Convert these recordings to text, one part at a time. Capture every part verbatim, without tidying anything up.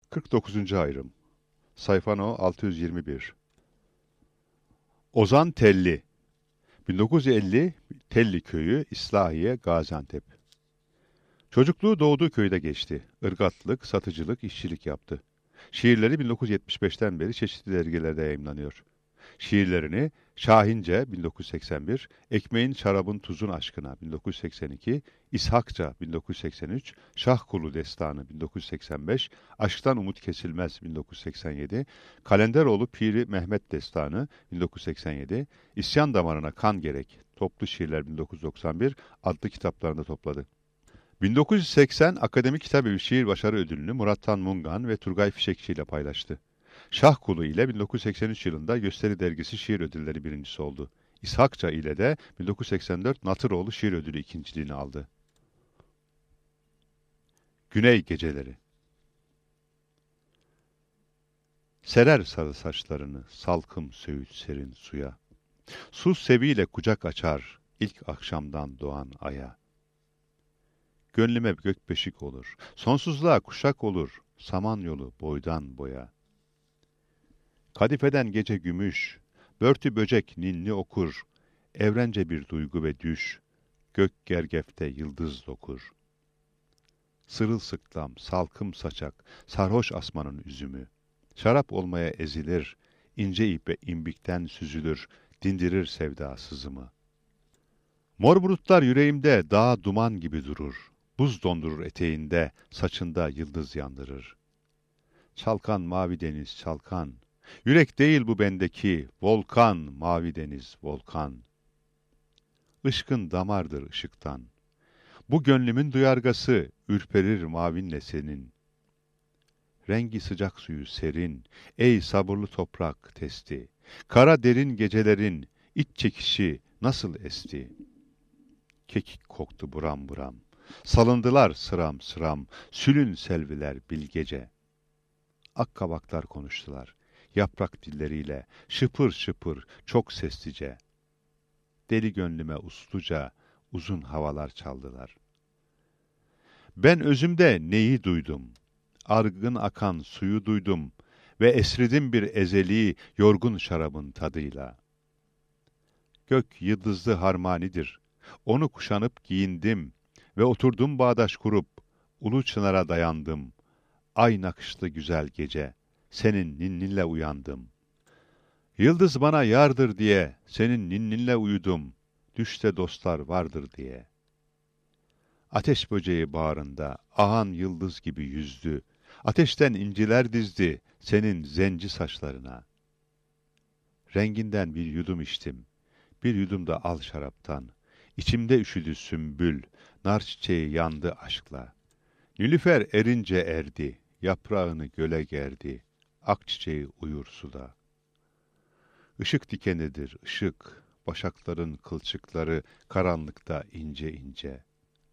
kırk dokuzuncu ayrım. Sayfa no altı yüz yirmi bir. Ozan Telli. bin dokuz yüz elli Telli Köyü, İslahiye, Gaziantep. Çocukluğu doğduğu köyde geçti. Irgatlık, satıcılık, işçilik yaptı. Şiirleri bin dokuz yüz yetmiş beşten beri çeşitli dergilerde yayımlanıyor. Şiirlerini Şahince bin dokuz yüz seksen bir, Ekmeğin Şarabın Tuzun Aşkına bin dokuz yüz seksen iki, İshakça bin dokuz yüz seksen üç, Şahkulu Destanı bin dokuz yüz seksen beş, Aşktan Umut Kesilmez bin dokuz yüz seksen yedi, Kalenderoğlu Piri Mehmet Destanı bin dokuz yüz seksen yedi, İsyan Damarına Kan Gerek, Toplu Şiirler bin dokuz yüz doksan bir adlı kitaplarında topladı. bin dokuz yüz seksen Akademik Kitabevi Şiir Başarı Ödülünü Murat Tan Mungan ve Turgay Fişekçi ile paylaştı. Şahkulu ile bin dokuz yüz seksen üç yılında Gösteri Dergisi Şiir Ödülleri birincisi oldu. İshakça ile de bin dokuz yüz seksen dört Natıroğlu Şiir Ödülü ikinciliğini aldı. Güney Geceleri. Serer sarı saçlarını salkım söğüt serin suya. Sus seviyle kucak açar ilk akşamdan doğan aya. Gönlüme gökbeşik olur, sonsuzluğa kuşak olur, samanyolu boydan boya. Kadifeden gece gümüş, börtü böcek ninni okur, evrence bir duygu ve düş, gök gergefte yıldız dokur. Sırılsıklam, salkım saçak, sarhoş asmanın üzümü, şarap olmaya ezilir, ince ipe imbikten süzülür, dindirir sevda sızımı. Mor bulutlar yüreğimde dağ duman gibi durur, buz dondurur eteğinde, saçında yıldız yandırır. Çalkan mavi deniz çalkan, yürek değil bu bendeki, volkan mavi deniz volkan. Işkın damardır ışıktan, bu gönlümün duyargası, ürperir mavinle senin. Rengi sıcak suyu serin, ey sabırlı toprak testi, kara derin gecelerin iç çekişi nasıl esti? Kekik koktu buram buram, salındılar sıram sıram, sülün selviler bilgece. Akkabaklar konuştular, yaprak dilleriyle, şıpır şıpır, çok seslice. Deli gönlüme usluca, uzun havalar çaldılar. Ben özümde neyi duydum? Argın akan suyu duydum ve esridim bir ezeli, yorgun şarabın tadıyla. Gök yıldızlı harmanidir, onu kuşanıp giyindim ve oturdum bağdaş kurup, ulu çınara dayandım. Ay nakışlı güzel gece, senin ninninle uyandım. Yıldız bana yardır diye, senin ninninle uyudum. Düşte dostlar vardır diye. Ateş böceği bağrında, ahan yıldız gibi yüzdü. Ateşten inciler dizdi, senin zenci saçlarına. Renginden bir yudum içtim, bir yudum da al şaraptan. İçimde üşüdü sümbül, nar çiçeği yandı aşkla. Nilüfer erince erdi, yaprağını göle gerdi, ak çiçeği uyur suda. Işık dikenidir ışık, başakların kılçıkları karanlıkta ince ince.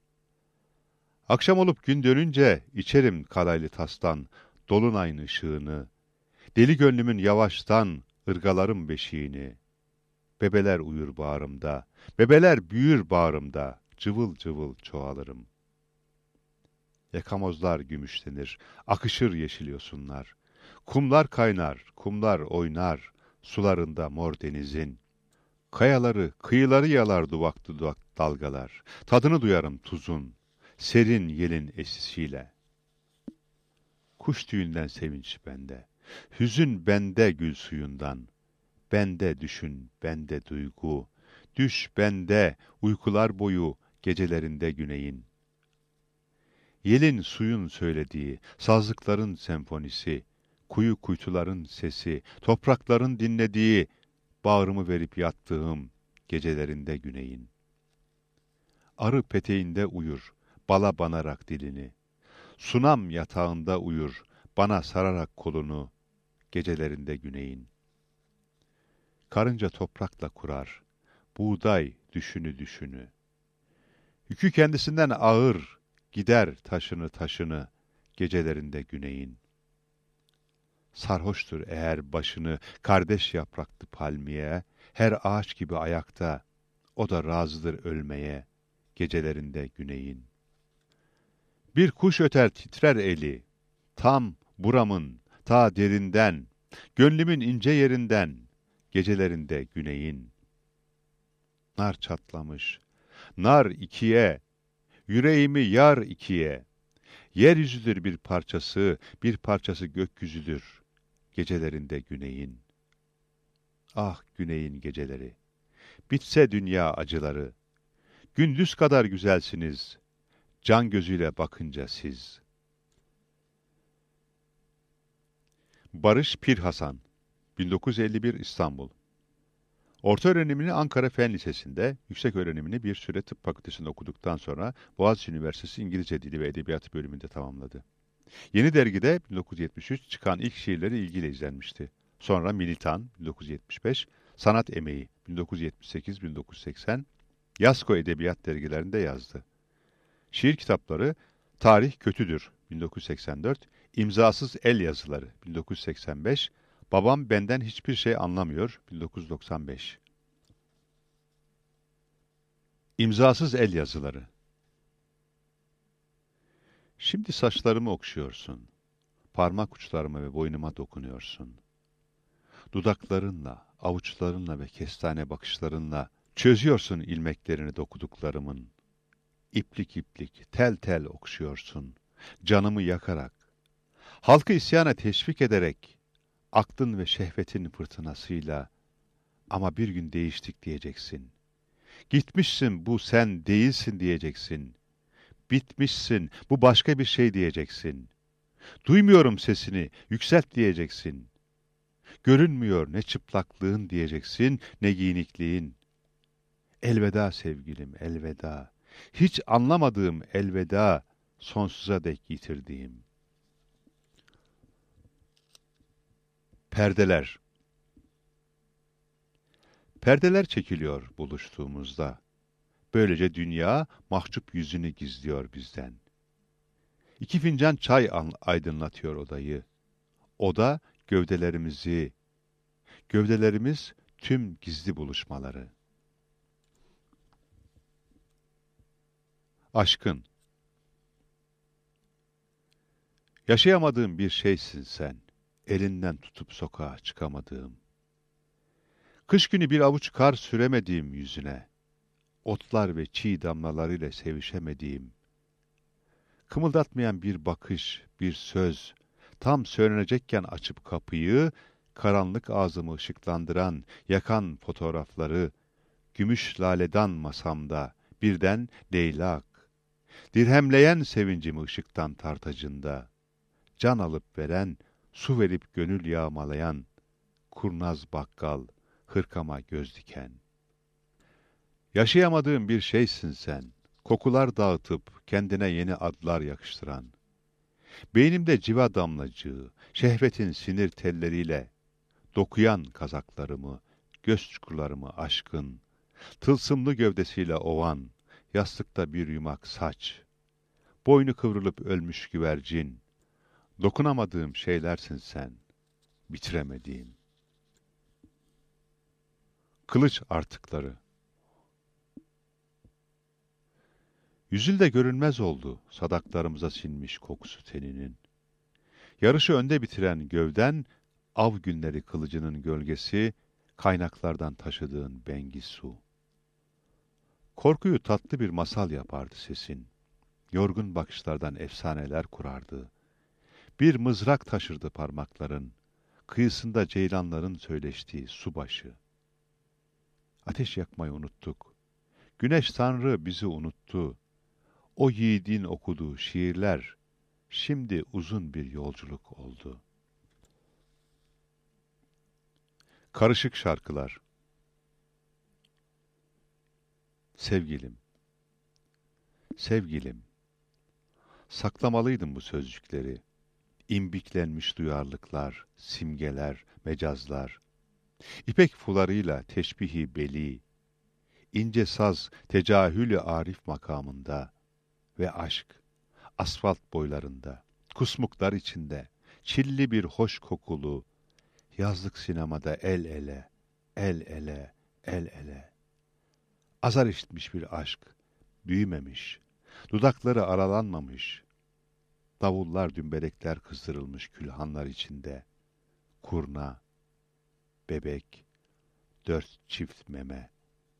Akşam olup gün dönünce içerim kalaylı tastan, dolunayın ışığını. Deli gönlümün yavaştan ırgalarım beşiğini. Bebeler uyur bağrımda, bebeler büyür bağrımda, cıvıl cıvıl çoğalırım. Yakamozlar gümüşlenir, akışır yeşil yosunlar. Kumlar kaynar, kumlar oynar, sularında mor denizin. Kayaları, kıyıları yalar duvak duvak dalgalar. Tadını duyarım tuzun, serin yelin esisiyle. Kuş tüyünden sevinç bende, hüzün bende gül suyundan. Bende düşün, bende duygu, düş bende uykular boyu gecelerinde güneyin. Yelin suyun söylediği, sazlıkların senfonisi, kuyu kuytuların sesi, toprakların dinlediği, bağrımı verip yattığım gecelerinde güneyin. Arı peteğinde uyur, bala banarak dilini. Sunam yatağında uyur, bana sararak kolunu, gecelerinde güneyin. Karınca toprakla kurar, buğday düşünü düşünü. Yükü kendisinden ağır, gider taşını taşını, gecelerinde güneyin. Sarhoştur eğer başını kardeş yapraklı palmiye, her ağaç gibi ayakta, o da razıdır ölmeye, gecelerinde güneyin. Bir kuş öter titrer eli, tam buramın ta derinden, gönlümün ince yerinden, gecelerinde güneyin. Nar çatlamış, nar ikiye, yüreğimi yar ikiye. Yeryüzüdür bir parçası, bir parçası gökyüzüdür, gecelerinde güneyin. Ah güneyin geceleri, bitse dünya acıları, gündüz kadar güzelsiniz, can gözüyle bakınca siz. Barış Pir Hasan, bin dokuz yüz elli bir İstanbul. Orta öğrenimini Ankara Fen Lisesi'nde, yüksek öğrenimini bir süre tıp fakültesinde okuduktan sonra Boğaziçi Üniversitesi İngilizce Dili ve Edebiyatı bölümünde tamamladı. Yeni Dergi'de bin dokuz yüz yetmiş üç çıkan ilk şiirleri ilgiyle izlenmişti. Sonra Militan bin dokuz yüz yetmiş beş, Sanat Emeği bin dokuz yüz yetmiş sekiz bin dokuz yüz seksen, Yasko Edebiyat dergilerinde yazdı. Şiir kitapları Tarih Kötüdür bin dokuz yüz seksen dört, İmzasız El Yazıları bin dokuz yüz seksen beş, Babam Benden Hiçbir Şey Anlamıyor bin dokuz yüz doksan beş. İmzasız El Yazıları. Şimdi saçlarımı okşuyorsun, parmak uçlarıma ve boynuma dokunuyorsun. Dudaklarınla, avuçlarınla ve kestane bakışlarınla çözüyorsun ilmeklerini dokuduklarımın. İplik iplik, tel tel okşuyorsun, canımı yakarak. Halkı isyana teşvik ederek, aklın ve şehvetin fırtınasıyla, ama bir gün değiştik diyeceksin. Gitmişsin, bu sen değilsin diyeceksin. Bitmişsin, bu başka bir şey diyeceksin. Duymuyorum sesini, yükselt diyeceksin. Görünmüyor ne çıplaklığın diyeceksin, ne giyinikliğin. Elveda sevgilim, elveda. Hiç anlamadığım elveda, sonsuza dek yitirdiğim. Perdeler. Perdeler çekiliyor buluştuğumuzda. Böylece dünya mahcup yüzünü gizliyor bizden. İki fincan çay aydınlatıyor odayı. Oda gövdelerimizi, gövdelerimiz tüm gizli buluşmaları. Aşkın. Yaşayamadığım bir şeysin sen, elinden tutup sokağa çıkamadığım. Kış günü bir avuç kar süremediğim yüzüne, otlar ve çiğ damlalarıyla sevişemediğim, kımıldatmayan bir bakış, bir söz, tam söylenecekken açıp kapıyı, karanlık ağzımı ışıklandıran, yakan fotoğrafları, gümüş laledan masamda, birden leylak, dirhemleyen sevincimi ışıktan tartacında, can alıp veren, su verip gönül yağmalayan, kurnaz bakkal, hırkama göz diken. Yaşayamadığım bir şeysin sen, kokular dağıtıp kendine yeni adlar yakıştıran. Beynimde civa damlacığı, şehvetin sinir telleriyle dokuyan kazaklarımı, göz çukurlarımı aşkın, tılsımlı gövdesiyle ovan, yastıkta bir yumak saç, boynu kıvrılıp ölmüş güvercin, dokunamadığım şeylersin sen, bitiremediğim. Kılıç artıkları. Yüzünde görünmez oldu sadaklarımıza sinmiş kokusu teninin. Yarışı önde bitiren gövden, av günleri kılıcının gölgesi, kaynaklardan taşıdığın bengi su. Korkuyu tatlı bir masal yapardı sesin. Yorgun bakışlardan efsaneler kurardı. Bir mızrak taşırdı parmakların, kıyısında ceylanların söyleştiği subaşı. Ateş yakmayı unuttuk. Güneş Tanrı bizi unuttu. O yiğidin okuduğu şiirler, şimdi uzun bir yolculuk oldu. Karışık şarkılar. Sevgilim, sevgilim, saklamalıydım bu sözcükleri. İmbiklenmiş duyarlılıklar, simgeler, mecazlar. İpek fularıyla teşbihi beli, ince saz tecahülü arif makamında ve aşk asfalt boylarında, kusmuklar içinde, çilli bir hoş kokulu, yazlık sinemada el ele, el ele, el ele. Azar işitmiş bir aşk, büyümemiş, dudakları aralanmamış. Davullar, dümbelekler kızdırılmış külhanlar içinde. Kurna, bebek, dört çift meme.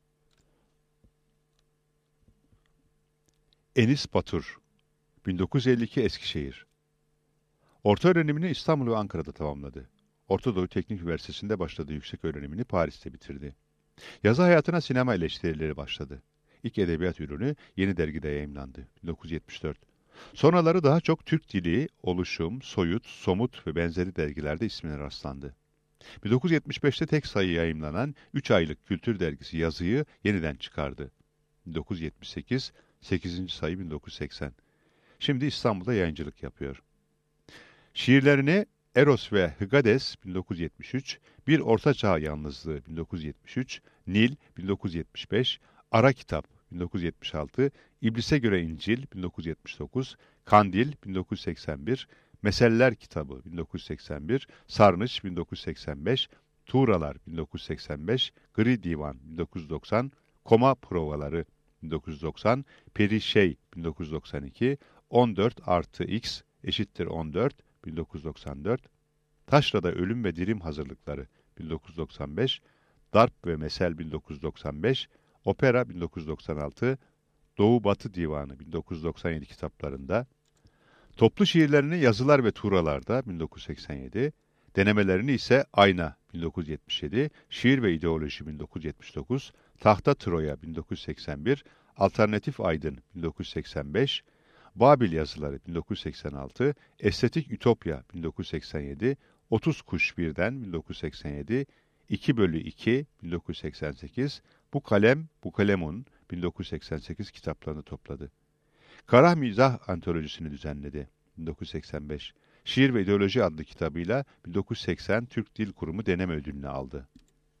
Enis Batur, bin dokuz yüz elli iki Eskişehir. Orta öğrenimini İstanbul ve Ankara'da tamamladı. Orta Doğu Teknik Üniversitesi'nde başladığı yüksek öğrenimini Paris'te bitirdi. Yazı hayatına sinema eleştirileri başladı. İlk edebiyat ürünü Yeni Dergi'de yayımlandı. bin dokuz yüz yetmiş dört. Sonraları daha çok Türk Dili, Oluşum, Soyut, Somut ve benzeri dergilerde ismine rastlandı. bin dokuz yüz yetmiş beşte tek sayı yayımlanan üç aylık kültür dergisi Yazı'yı yeniden çıkardı. bin dokuz yüz yetmiş sekiz, sekizinci sayı bin dokuz yüz seksen. Şimdi İstanbul'da yayıncılık yapıyor. Şiirlerini Eros ve Hıgades bin dokuz yüz yetmiş üç, Bir Ortaçağ Yalnızlığı bin dokuz yüz yetmiş üç, Nil bin dokuz yüz yetmiş beş, Ara Kitap bin dokuz yüz yetmiş altı, İblise Göre İncil bin dokuz yüz yetmiş dokuz, Kandil bin dokuz yüz seksen bir, Meseller Kitabı bin dokuz yüz seksen bir, Sarnıç bin dokuz yüz seksen beş, Tuğralar bin dokuz yüz seksen beş, Gri Divan bin dokuz yüz doksan, Koma Provaları bin dokuz yüz doksan, Perişey bin dokuz yüz doksan iki, on dört artı X eşittir on dört bin dokuz yüz doksan dört, Taşra'da Ölüm ve Dirim Hazırlıkları bin dokuz yüz doksan beş, Darp ve Mesel bin dokuz yüz doksan beş, Opera bin dokuz yüz doksan altı, Doğu Batı Divanı bin dokuz yüz doksan yedi kitaplarında, toplu şiirlerini Yazılar ve Tuğralar'da bin dokuz yüz seksen yedi, denemelerini ise Ayna bin dokuz yüz yetmiş yedi, Şiir ve İdeoloji bin dokuz yüz yetmiş dokuz, Tahta Troya bin dokuz yüz seksen bir, Alternatif Aydın bin dokuz yüz seksen beş, Babil Yazıları bin dokuz yüz seksen altı, Estetik Ütopya bin dokuz yüz seksen yedi, otuz Kuş Birden bin dokuz yüz seksen yedi, iki bölü iki bin dokuz yüz seksen sekiz, Bu Kalem, Bu Kalemun bin dokuz yüz seksen sekiz kitaplarını topladı. Karah Mizah Antolojisini düzenledi bin dokuz yüz seksen beş. Şiir ve İdeoloji adlı kitabıyla bin dokuz yüz seksen Türk Dil Kurumu deneme ödülünü aldı.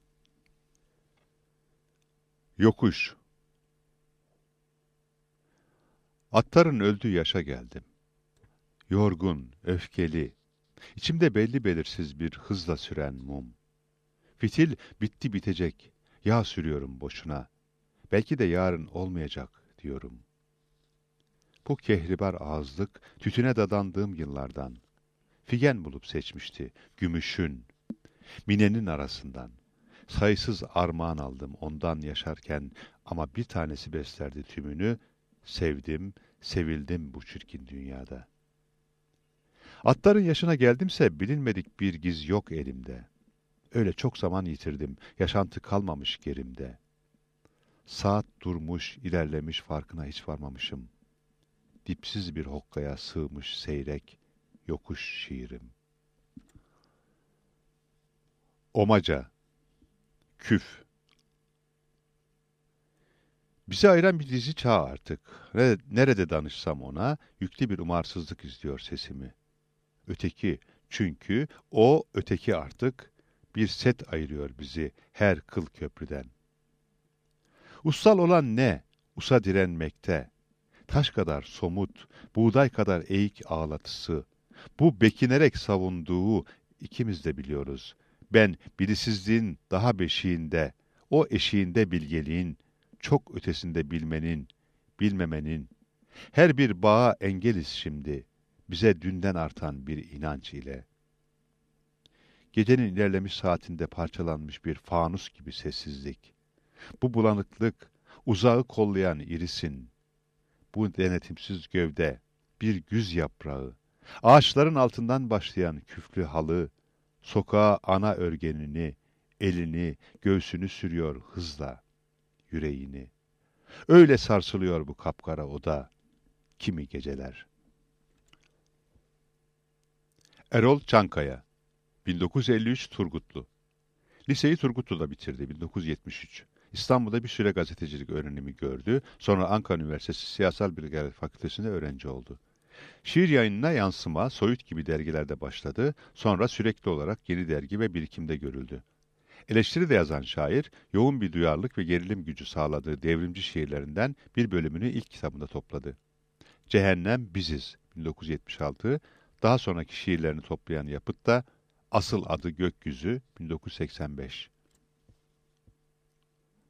Yokuş. Atların öldüğü yaşa geldim. Yorgun, öfkeli, içimde belli belirsiz bir hızla süren mum. Fitil bitti bitecek, yağ sürüyorum boşuna. Belki de yarın olmayacak diyorum. Bu kehribar ağızlık tütüne dadandığım yıllardan. Figen bulup seçmişti, gümüşün, minenin arasından. Sayısız armağan aldım ondan yaşarken ama bir tanesi beslerdi tümünü. Sevdim, sevildim bu çirkin dünyada. Atların yaşına geldimse bilinmedik bir giz yok elimde. Öyle çok zaman yitirdim, yaşantı kalmamış gerimde. Saat durmuş, ilerlemiş farkına hiç varmamışım. Dipsiz bir hokkaya sığmış seyrek, yokuş şiirim. Omaca, küf. Bizi ayıran bir dizi çağ artık. Nerede danışsam ona, yüklü bir umarsızlık izliyor sesimi. Öteki, çünkü o öteki artık, bir set ayırıyor bizi her kıl köprüden. Ussal olan ne? Usa direnmekte. Taş kadar somut, buğday kadar eğik ağlatısı. Bu bekinerek savunduğu ikimiz de biliyoruz. Ben bilisizliğin daha beşiğinde, o eşiğinde bilgeliğin, çok ötesinde bilmenin, bilmemenin. Her bir bağa engeliz şimdi, bize dünden artan bir inanç ile. Gecenin ilerlemiş saatinde parçalanmış bir fanus gibi sessizlik. Bu bulanıklık, uzağı kollayan irisin. Bu denetimsiz gövde, bir güz yaprağı. Ağaçların altından başlayan küflü halı, sokağa ana örgenini, elini, göğsünü sürüyor hızla, yüreğini. Öyle sarsılıyor bu kapkara oda, kimi geceler. Erol Çankaya, bin dokuz yüz elli üç Turgutlu. Liseyi Turgutlu'da bitirdi bin dokuz yüz yetmiş üç. İstanbul'da bir süre gazetecilik öğrenimi gördü. Sonra Ankara Üniversitesi Siyasal Bilgiler Fakültesi'nde öğrenci oldu. Şiir yayınına Yansıma, Soyut gibi dergilerde başladı. Sonra sürekli olarak Yeni Dergi ve Birikim'de görüldü. Eleştiri de yazan şair, yoğun bir duyarlılık ve gerilim gücü sağladığı devrimci şiirlerinden bir bölümünü ilk kitabında topladı. Cehennem Biziz bin dokuz yüz yetmiş altı, daha sonraki şiirlerini toplayan yapıt da asıl adı Gökyüzü bin dokuz yüz seksen beş.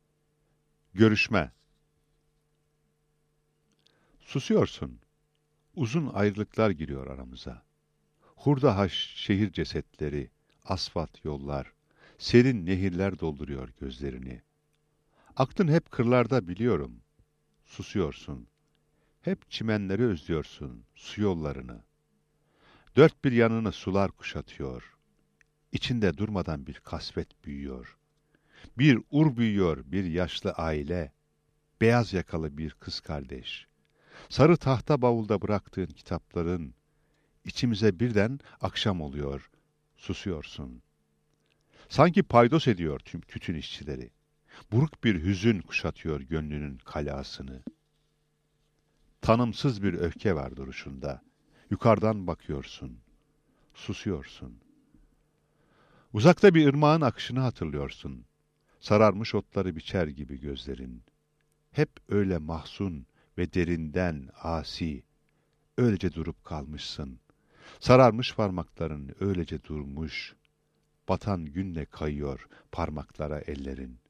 Görüşme. Susuyorsun. Uzun ayrılıklar giriyor aramıza. Hurda haş şehir cesetleri, asfalt yollar, serin nehirler dolduruyor gözlerini. Aklın hep kırlarda biliyorum. Susuyorsun. Hep çimenleri özlüyorsun, su yollarını. Dört bir yanını sular kuşatıyor. İçinde durmadan bir kasvet büyüyor. Bir ur büyüyor, bir yaşlı aile. Beyaz yakalı bir kız kardeş. Sarı tahta bavulda bıraktığın kitapların. İçimize birden akşam oluyor. Susuyorsun. Sanki paydos ediyor tüm tütün işçileri. Buruk bir hüzün kuşatıyor gönlünün kalasını. Tanımsız bir öfke var duruşunda. Yukarıdan bakıyorsun. Susuyorsun. Uzakta bir ırmağın akışını hatırlıyorsun. Sararmış otları biçer gibi gözlerin. Hep öyle mahzun ve derinden asi. Öylece durup kalmışsın. Sararmış parmakların öylece durmuş. Batan günle kayıyor parmaklara ellerin.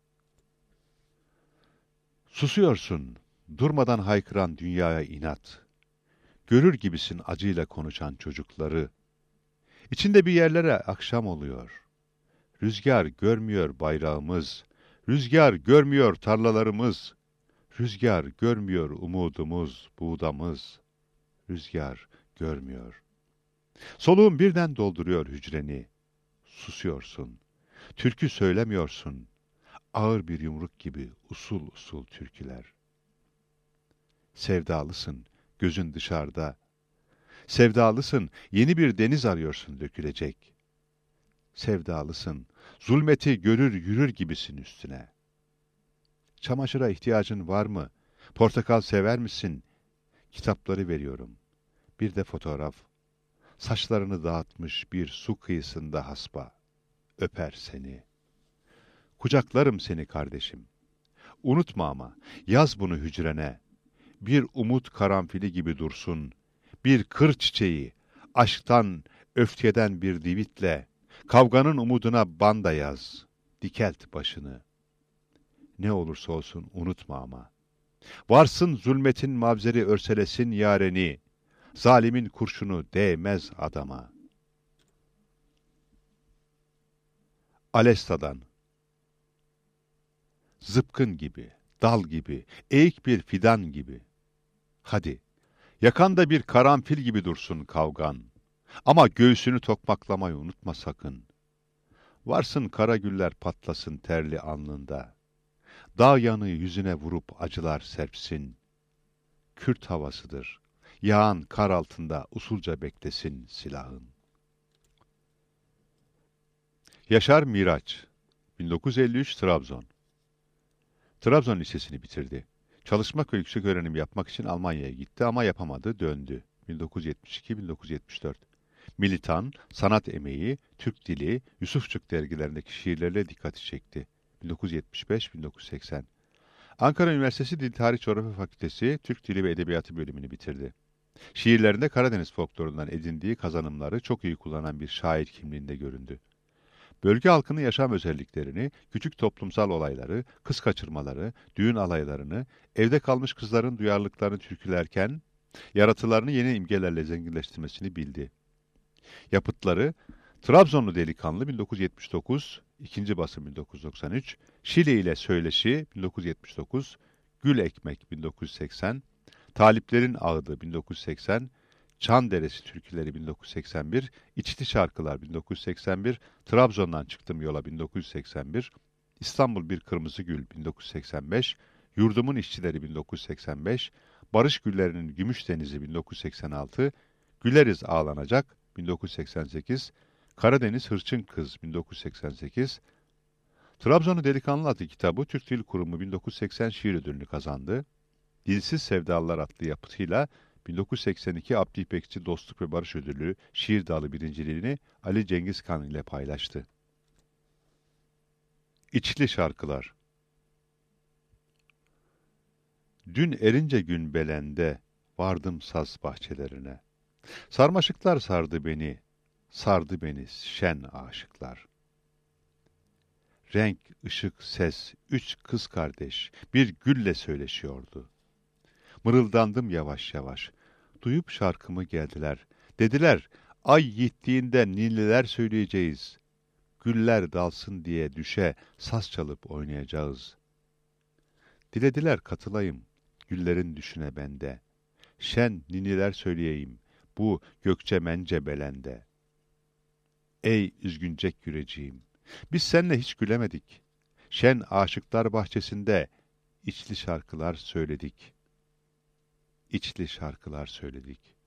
Susuyorsun. Durmadan haykıran dünyaya inat. Görür gibisin acıyla konuşan çocukları. İçinde bir yerlere akşam oluyor. Rüzgar görmüyor bayrağımız. Rüzgar görmüyor tarlalarımız. Rüzgar görmüyor umudumuz, buğdamız. Rüzgar görmüyor. Soluğun birden dolduruyor hücreni. Susuyorsun. Türkü söylemiyorsun. Ağır bir yumruk gibi usul usul türküler. Sevdalısın, gözün dışarıda. Sevdalısın, yeni bir deniz arıyorsun dökülecek. Sevdalısın, zulmeti görür yürür gibisin üstüne. Çamaşıra ihtiyacın var mı? Portakal sever misin? Kitapları veriyorum. Bir de fotoğraf. Saçlarını dağıtmış bir su kıyısında hasba. Öper seni. Kucaklarım seni kardeşim. Unutma ama, yaz bunu hücrene. Bir umut karanfili gibi dursun. Bir kır çiçeği, aşktan, öfkeden bir divitle, kavganın umuduna banda yaz. Dikelt başını. Ne olursa olsun unutma ama. Varsın zulmetin mavzeri örselesin yareni. Zalimin kurşunu değmez adama. Alesta'dan. Zıpkın gibi, dal gibi, eğik bir fidan gibi. Hadi, yakanda bir karanfil gibi dursun kavgan. Ama göğsünü tokmaklamayı unutma sakın. Varsın kara güller patlasın terli alnında. Dağ yanı yüzüne vurup acılar serpsin. Kürt havasıdır. Yağan kar altında usulca beklesin silahın. Yaşar Miraç, bin dokuz yüz elli üç Trabzon. Trabzon Lisesi'ni bitirdi. Çalışmak ve yüksek öğrenim yapmak için Almanya'ya gitti ama yapamadı, döndü. bin dokuz yüz yetmiş iki bin dokuz yüz yetmiş dört. Militan, sanat emeği, Türk dili, Yusufçuk dergilerindeki şiirlerle dikkati çekti. bin dokuz yüz yetmiş beş bin dokuz yüz seksen. Ankara Üniversitesi Dil Tarih Coğrafya Fakültesi Türk Dili ve Edebiyatı bölümünü bitirdi. Şiirlerinde Karadeniz folklorundan edindiği kazanımları çok iyi kullanan bir şair kimliğinde göründü. Bölge halkının yaşam özelliklerini, küçük toplumsal olayları, kız kaçırmaları, düğün alaylarını, evde kalmış kızların duyarlılıklarını türkülerken, yaratılarını yeni imgelerle zenginleştirmesini bildi. Yapıtları, Trabzonlu Delikanlı bin dokuz yüz yetmiş dokuz, ikinci basım bin dokuz yüz doksan üç, Şile ile Söyleşi bin dokuz yüz yetmiş dokuz, Gül Ekmek bin dokuz yüz seksen, Taliplerin Ağıdı bin dokuz yüz seksen, Çan Deresi Türküleri bin dokuz yüz seksen bir, İçli Şarkılar bin dokuz yüz seksen bir, Trabzon'dan Çıktım Yola bin dokuz yüz seksen bir, İstanbul Bir Kırmızı Gül bin dokuz yüz seksen beş, Yurdumun İşçileri bin dokuz yüz seksen beş, Barış Güllerinin Gümüş Denizi bin dokuz yüz seksen altı, Güleriz Ağlanacak bin dokuz yüz seksen sekiz, Karadeniz Hırçın Kız bin dokuz yüz seksen sekiz, Trabzonlu Delikanlı adlı kitabı Türk Dil Kurumu bin dokuz yüz seksen şiir ödülünü kazandı. Dilsiz Sevdalılar adlı yapıtıyla bin dokuz yüz seksen iki Abdi İpekçi Dostluk ve Barış Ödülü şiir dalı birinciliğini Ali Cengiz Kan ile paylaştı. İçli Şarkılar. Dün erince gün belende vardım saz bahçelerine. Sarmaşıklar sardı beni, sardı beni şen aşıklar. Renk, ışık, ses, üç kız kardeş bir gülle söyleşiyordu. Mırıldandım yavaş yavaş. Duyup şarkımı geldiler. Dediler, ay yittiğinde ninniler söyleyeceğiz. Güller dalsın diye düşe saz çalıp oynayacağız. Dilediler katılayım, güllerin düşüne bende. Şen ninniler söyleyeyim, bu gökçe mence belende. Ey üzgüncek yüreceğim, biz seninle hiç gülemedik. Şen aşıklar bahçesinde içli şarkılar söyledik. İçli şarkılar söyledik.